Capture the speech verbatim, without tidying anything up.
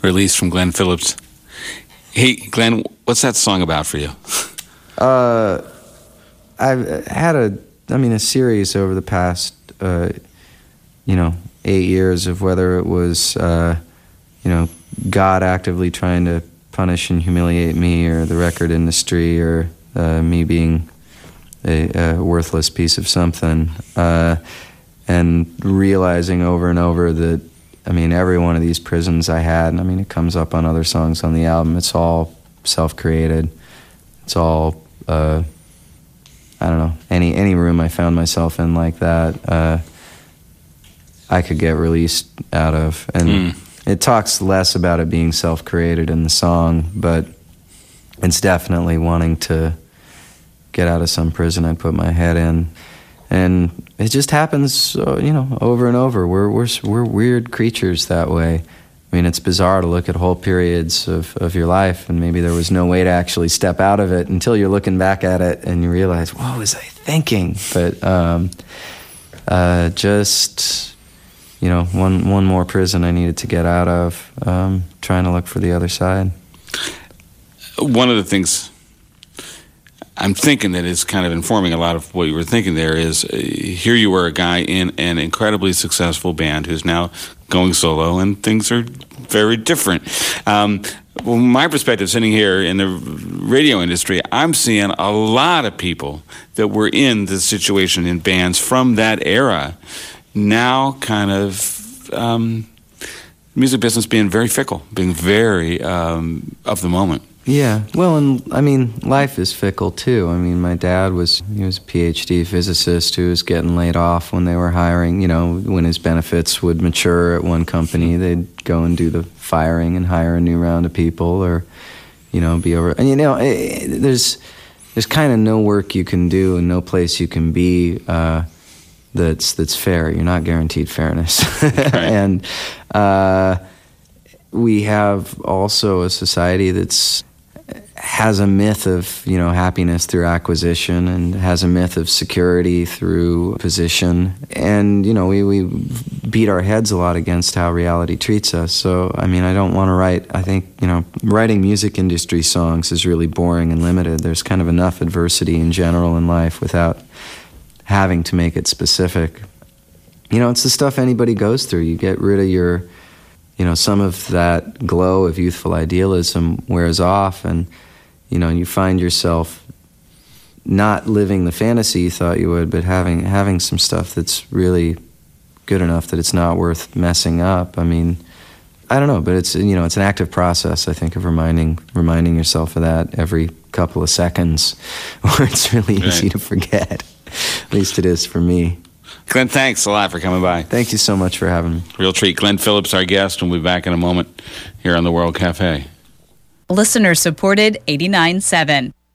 released from Glenn Phillips. Hey, Glenn, what's that song about for you? Uh, I've had a, I mean, a series over the past, uh, you know, eight years of whether it was, uh, you know, God actively trying to punish and humiliate me, or the record industry, or uh, me being a, a worthless piece of something, uh, and realizing over and over that, I mean, every one of these prisons I had, and I mean, it comes up on other songs on the album, it's all self-created. It's all, uh, I don't know, any any room I found myself in like that, uh, I could get released out of. And mm. it talks less about it being self-created in the song, but it's definitely wanting to get out of some prison I put my head in. And it just happens, uh, you know, over and over. We're we're we're weird creatures that way. I mean, it's bizarre to look at whole periods of, of your life, and maybe there was no way to actually step out of it until you're looking back at it and you realize, what was I thinking? But um, uh, just, you know, one one more prison I needed to get out of, um, trying to look for the other side. One of the things I'm thinking that is kind of informing a lot of what you were thinking there is, uh, here you were, a guy in an incredibly successful band who's now going solo, and things are very different. Um, well, my perspective, sitting here in the radio industry, I'm seeing a lot of people that were in this situation in bands from that era now kind of um, music business being very fickle, being very um, of the moment. Yeah, well, and I mean, life is fickle too. I mean, my dad was, he was a P H D physicist who was getting laid off when they were hiring, you know, when his benefits would mature at one company, they'd go and do the firing and hire a new round of people, or, you know, be over. And, you know, it, there's there's kind of no work you can do and no place you can be uh, that's that's fair. You're not guaranteed fairness. Right. And uh, we have also a society that's has a myth of, you know, happiness through acquisition, and has a myth of security through position. And, you know, we, we beat our heads a lot against how reality treats us. So, I mean, I don't want to write, I think, you know, writing music industry songs is really boring and limited. There's kind of enough adversity in general in life without having to make it specific. You know, it's the stuff anybody goes through. You get rid of your, you know, some of that glow of youthful idealism wears off, and, you know, you find yourself not living the fantasy you thought you would, but having having some stuff that's really good enough that it's not worth messing up. I mean, I don't know, but it's, you know, it's an active process, I think, of reminding reminding yourself of that every couple of seconds, where it's really right. easy to forget. At least it is for me. Glenn, thanks a lot for coming by. Thank you so much for having me. Real treat. Glenn Phillips, our guest, and we'll be back in a moment here on the World Cafe. Listener supported eighty-nine point seven.